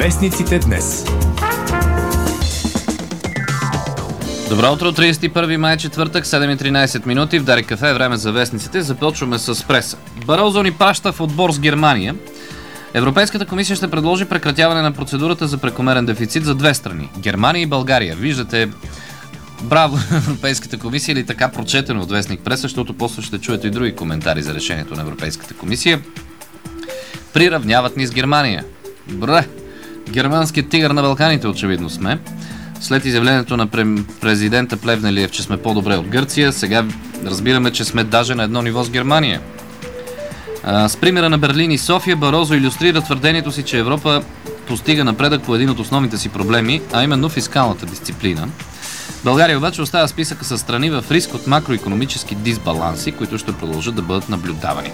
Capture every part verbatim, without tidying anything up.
Вестниците днес. Добро утро, тридесет и първи май, четвъртък, седем и тринадесет минути. В Дари кафе, време за вестниците. Започваме с преса. Барозо ни праща в отбор с Германия. Европейската комисия ще предложи прекратяване на процедурата за прекомерен дефицит за две страни – Германия и България. Виждате, браво Европейската комисия, или така прочетено от вестник преса, защото после ще чуете и други коментари за решението на Европейската комисия. Приравняват ни с Германия. Бре! Германският тигър на Балканите очевидно сме. След изявлението на президента Плевнелиев, че сме по-добре от Гърция, сега разбираме, че сме даже на едно ниво с Германия. А, с примера на Берлин и София, Барозо илюстрира твърдението си, че Европа постига напредък по един от основните си проблеми, а именно фискалната дисциплина. България обаче оставя списъка със страни в риск от макроикономически дисбаланси, които ще продължат да бъдат наблюдавани.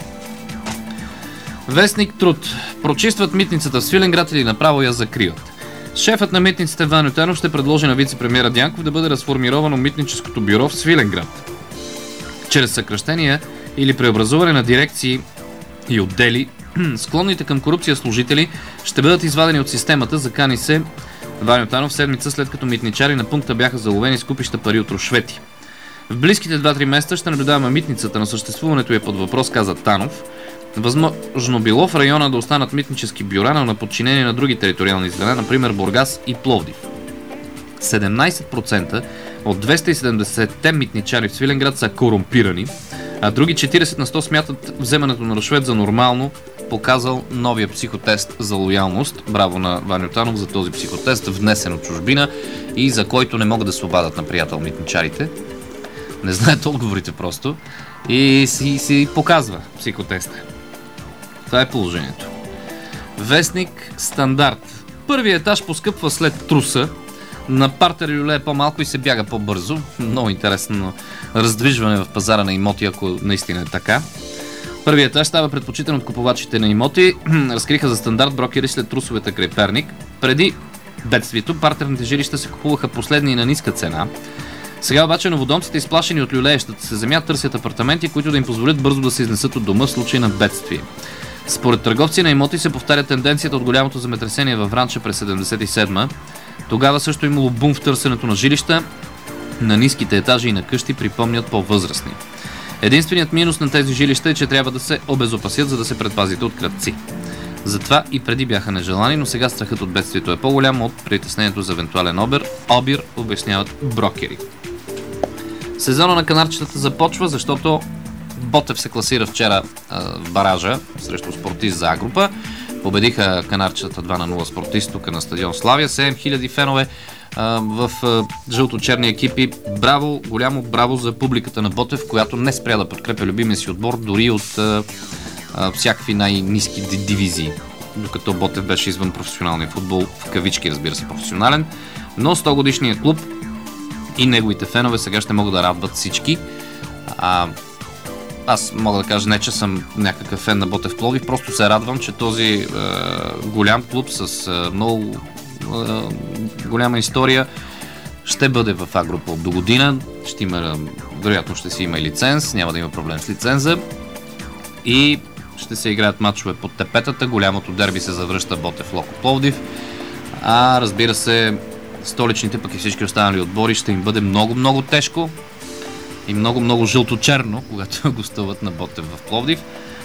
Вестник Труд. Прочистват митницата в Свиленград или направо я закриват. Шефът на митницата Ваньо Танов ще предложи на вице-премиера Дянков да бъде разформировано митническото бюро в Свиленград. Чрез съкращения или преобразуване на дирекции и отдели, склонните към корупция служители ще бъдат извадени от системата, закани се Ваньо Танов седмица след като митничари на пункта бяха заловени с купища пари от рушвети. В близките два-три месеца ще наблюдаваме митницата, на съществуването е под въпрос, каза Танов. Възможно било в района да останат митнически бюра, но на подчинение на други териториални звена, например Бургас и Пловдив. седемнадесет процента от двеста и седемдесетте митничари в Свиленград са корумпирани, а други четиридесет на сто смятат вземането на рушвет за нормално, показал новия психотест за лоялност. Браво на Ваньо Танов за този психотест, внесен от чужбина и за който не могат да се обадат на приятел митничарите. Не знаят отговорите просто и си, си показва психотеста. Това е положението. Вестник Стандарт. Първият етаж поскъпва след труса. На партер люле е по-малко и се бяга по-бързо. Много интересно раздвижване в пазара на имоти, ако наистина е така. Първият етаж става предпочитан от купувачите на имоти. Разкриха за Стандарт брокери след трусовете край Перник. Преди бедствието партерните жилища се купуваха последни и на ниска цена. Сега обаче новодомците, изплашени от люлеещата се земя, търсят апартаменти, които да им позволят бързо да се изнесат от дома в случай на бедствие. Според търговци на имоти се повтаря тенденцията от голямото земетресение във Вранча през седемдесет и седма. Тогава също имало бум в търсенето на жилища, на ниските етажи и на къщи, припомнят по-възрастни. Единственият минус на тези жилища е, че трябва да се обезопасят, за да се предпазите от крадци. Затова и преди бяха нежелани, но сега страхът от бедствието е по-голям от притеснението за евентуален обир, обир, обясняват брокери. Сезона на канарчетата започва, защото Ботев се класира вчера а, в баража срещу Спортист за А-група. Победиха канарчетата два на нула Спортист тук на стадион Славия. седем хиляди фенове а, в а, жълто-черни екипи. Браво, голямо браво за публиката на Ботев, която не спря да подкрепя любимия си отбор дори от а, а, всякакви най-ниски дивизии. Докато Ботев беше извън професионалния футбол, в кавички разбира се професионален, но сто годишният клуб и неговите фенове сега ще могат да радват всички. А, аз мога да кажа не, че съм някакъв фен на Ботев Пловдив, просто се радвам, че този е, голям клуб с е, много е, голяма история ще бъде в А-група до година. Ще има, вероятно ще си има и лиценз, няма да има проблем с лиценза и ще се играят матчове под тепетата. Голямото дерби се завръща Ботев Локо Пловдив, а разбира се столичните пък и всички останали отбори ще им бъде много-много тежко и много-много жълто-черно, когато гостуват на Ботев в Пловдив.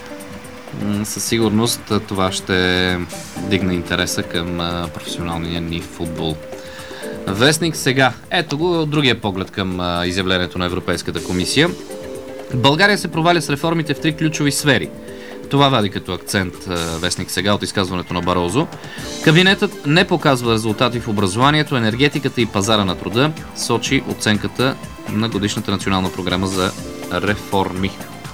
Със сигурност това ще дигне интереса към професионалния ни футбол. Вестник сега. Ето го другия поглед към изявлението на Европейската комисия. България се проваля с реформите в три ключови сфери. Това вади като акцент вестник сега от изказването на Барозо. Кабинетът не показва резултати в образованието, енергетиката и пазара на труда, сочи оценката на годишната национална програма за реформи.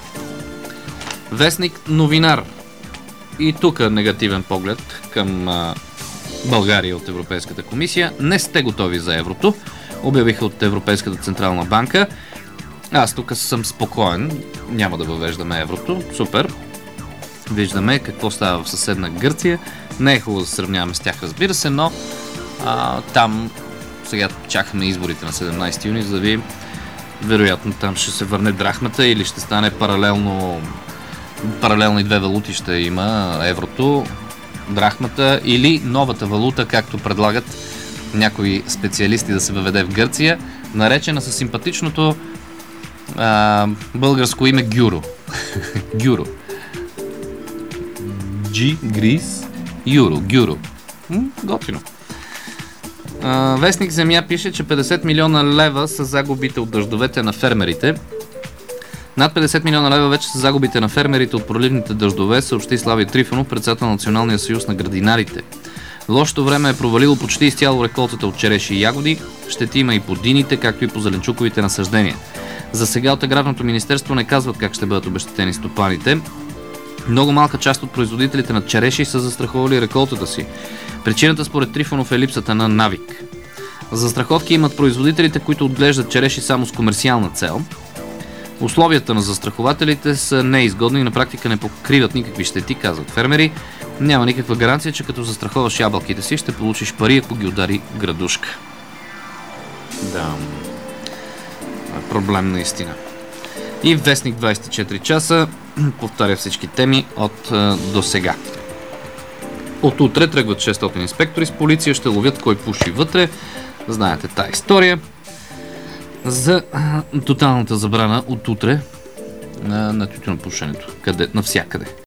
Вестник Новинар. И тук негативен поглед към а, България от Европейската комисия. Не сте готови за еврото, обявиха от Европейската централна банка. Аз тук съм спокоен, няма да въвеждаме еврото. Супер. Виждаме какво става в съседна Гърция. Не е хубаво да се сравняваме с тях, разбира се, но а, там сега чакаме изборите на седемнадесети юни, за да видим, вероятно там ще се върне драхмата или ще стане паралелно паралелни две валути ще има еврото. драхмата или новата валута, както предлагат някои специалисти да се въведе в Гърция, наречена със симпатичното а, българско име Гюро. Гюро. G, Грис, Юро, Гюро. М, готино. А, Вестник Земя пише, че петдесет милиона лева са загубите от дъждовете на фермерите. Над петдесет милиона лева вече са загубите на фермерите от проливните дъждове, съобщи Слави Трифонов, председател на Националния съюз на градинарите. Лошото време е провалило почти изцяло реколтата от череши и ягоди, щети има и по дините, както и по зеленчуковите насаждения. За сега от Аграрното министерство не казват как ще бъдат обезщетени стопаните. Много малка част от производителите на череши са застраховали реколтата си. Причината според Трифонов е липсата на навик. Застраховки имат производителите, които отглеждат череши само с комерциална цел. Условията на застрахователите са неизгодни и на практика не покриват никакви щети, казват фермери. Няма никаква гаранция, че като застраховаш ябълките си, ще получиш пари, ако ги удари градушка. Да, проблем наистина. И Вестник двайсет и четири часа повтаря всички теми от до сега. От утре тръгват шестстотин инспектори с полиция, ще ловят кой пуши вътре. Знаете тая история. За а, тоталната забрана от утре на, на тютюнопушенето. Къде? Навсякъде.